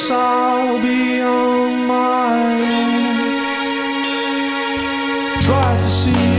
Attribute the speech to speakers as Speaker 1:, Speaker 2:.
Speaker 1: guess I'll be on my own. Tried to see